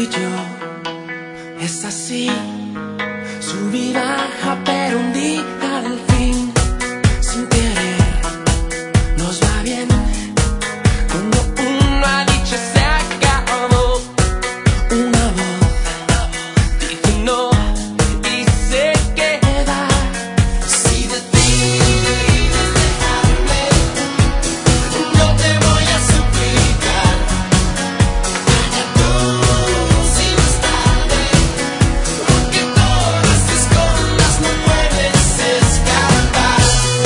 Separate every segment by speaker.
Speaker 1: y yo es así, sub y baja, pero un día al fin, sin querer, nos va bien. Cuando una dicha se acabó, una voz dice no y se queda. Si decides dejarme, no te voy a suplicar. Calla tú si no es tarde, aunque todas te escondas no puedes escapar.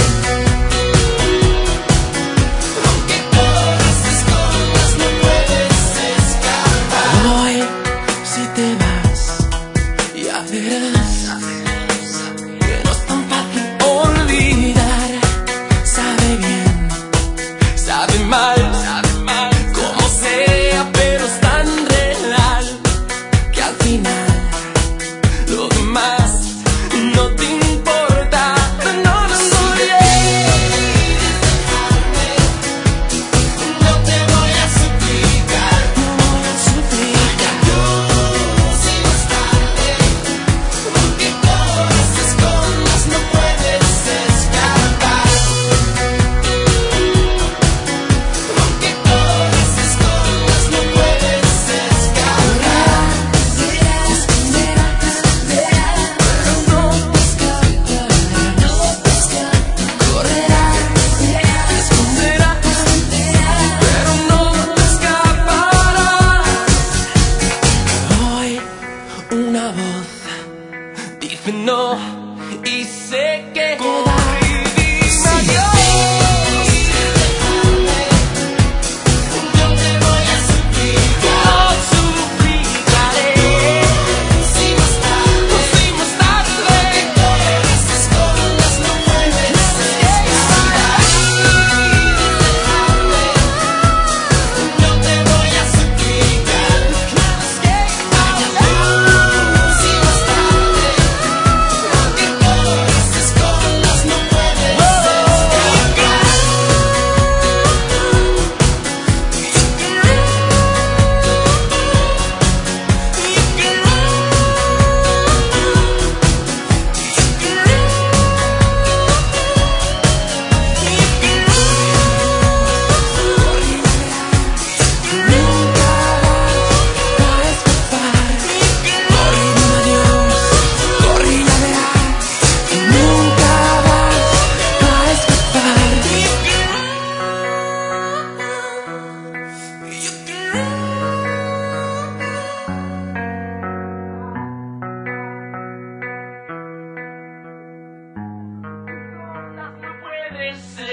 Speaker 1: Aunque todas te escondas no puedes escapar. Hoy si te vas ya verás que no es tan fácil olvidar. Sabe bien, sabe mal, como sea, pero es tan real que al final lo demás no te importa. No, no, no, no te voy a suplicar. Tú si no es tarde, aunque todas te escondas no puedes escapar. Aunque todas te escondas no puedes escapar. Pero no te escaparás. Correrás, te esconderás, pero no te escaparás. Hoy una voz dice no y se queda. Dime adiós. Yo te voy a suplicar. No suplicaré. Si no es tarde, aunque todas te escondas no puedes escapar. Yo te voy a suplicar. Calla tú si no es tarde, aunque todas te escondas no puedes escapar. Puedes